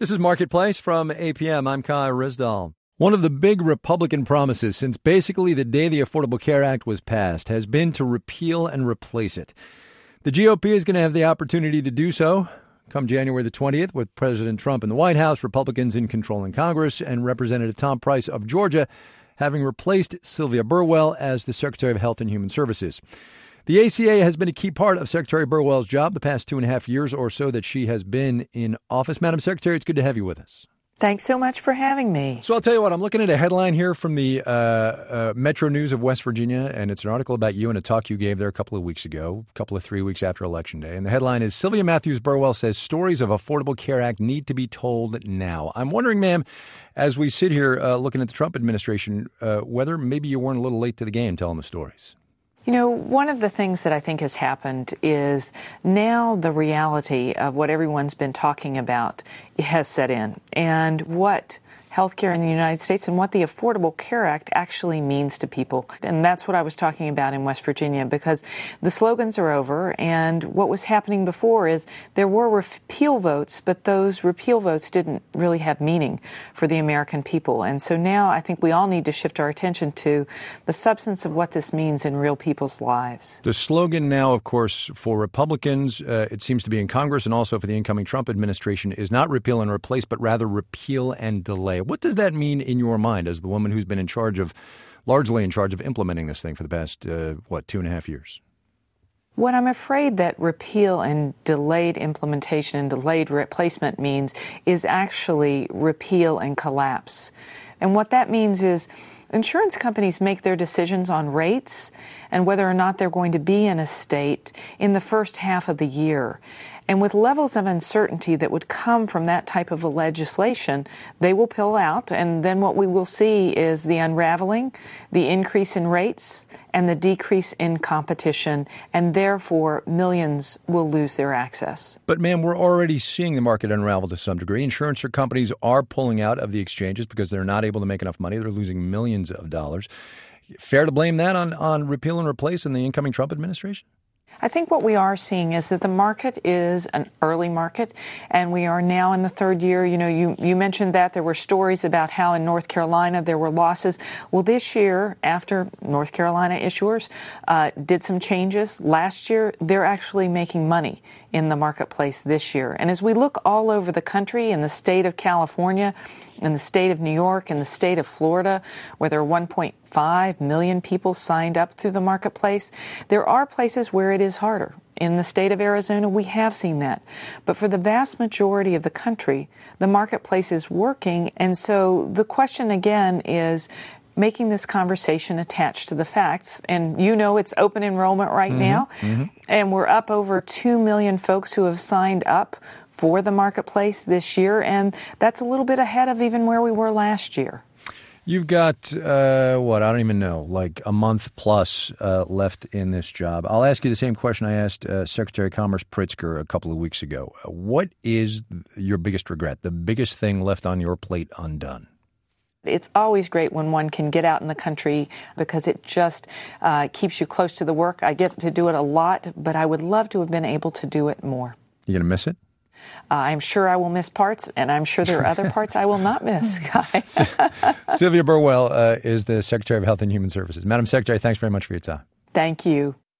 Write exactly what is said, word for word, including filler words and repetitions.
This is Marketplace from A P M. I'm Kai Rizdal. One of the big Republican promises since basically the day the Affordable Care Act was passed has been to repeal and replace it. The G O P is going to have the opportunity to do so come January the twentieth with President Trump in the White House, Republicans in control in Congress, and Representative Tom Price of Georgia having replaced Sylvia Burwell as the Secretary of Health and Human Services. The A C A has been a key part of Secretary Burwell's job the past two and a half years or so that she has been in office. Madam Secretary, it's good to have you with us. Thanks so much for having me. So I'll tell you what, I'm looking at a headline here from the uh, uh, Metro News of West Virginia, and it's an article about you and a talk you gave there a couple of weeks ago, a couple of three weeks after Election Day. And the headline is, Sylvia Matthews Burwell says stories of Affordable Care Act need to be told now. I'm wondering, ma'am, as we sit here uh, looking at the Trump administration, uh, whether maybe you weren't a little late to the game telling the stories. You know, one of the things that I think has happened is now the reality of what everyone's been talking about has set in, and what healthcare in the United States and what the Affordable Care Act actually means to people. And that's what I was talking about in West Virginia, because the slogans are over, and what was happening before is there were repeal votes, but those repeal votes didn't really have meaning for the American people. And so now I think we all need to shift our attention to the substance of what this means in real people's lives. The slogan now, of course, for Republicans, uh, it seems to be in Congress and also for the incoming Trump administration, is not repeal and replace, but rather repeal and delay. What does that mean in your mind as the woman who's been in charge of, largely in charge of implementing this thing for the past, uh, what, two and a half years? What I'm afraid that repeal and delayed implementation and delayed replacement means is actually repeal and collapse. And what that means is insurance companies make their decisions on rates and whether or not they're going to be in a state in the first half of the year. And with levels of uncertainty that would come from that type of a legislation, they will pull out. And then what we will see is the unraveling, the increase in rates, and the decrease in competition. And therefore, millions will lose their access. But, ma'am, we're already seeing the market unravel to some degree. Insurance companies are pulling out of the exchanges because they're not able to make enough money. They're losing millions of dollars. Fair to blame that on, on repeal and replace in the incoming Trump administration? I think what we are seeing is that the market is an early market, and we are now in the third year. You know, you, you mentioned that there were stories about how in North Carolina there were losses. Well, this year, after North Carolina issuers uh, did some changes last year, they're actually making money in the marketplace this year. And as we look all over the country, in the state of California, in the state of New York, in the state of Florida, where there are one point five million people signed up through the marketplace, there are places where it is harder. In the state of Arizona, we have seen that. But for the vast majority of the country, the marketplace is working. And so the question again is making this conversation attached to the facts. And you know it's open enrollment right mm-hmm, now. Mm-hmm. And we're up over two million folks who have signed up for the marketplace this year, and that's a little bit ahead of even where we were last year. You've got, uh, what, I don't even know, like a month plus uh, left in this job. I'll ask you the same question I asked uh, Secretary of Commerce Pritzker a couple of weeks ago. What is your biggest regret, the biggest thing left on your plate undone? It's always great when one can get out in the country because it just uh, keeps you close to the work. I get to do it a lot, but I would love to have been able to do it more. You going to miss it? Uh, I'm sure I will miss parts, and I'm sure there are other parts I will not miss, Guy. Sylvia Burwell uh, is the Secretary of Health and Human Services. Madam Secretary, thanks very much for your time. Thank you.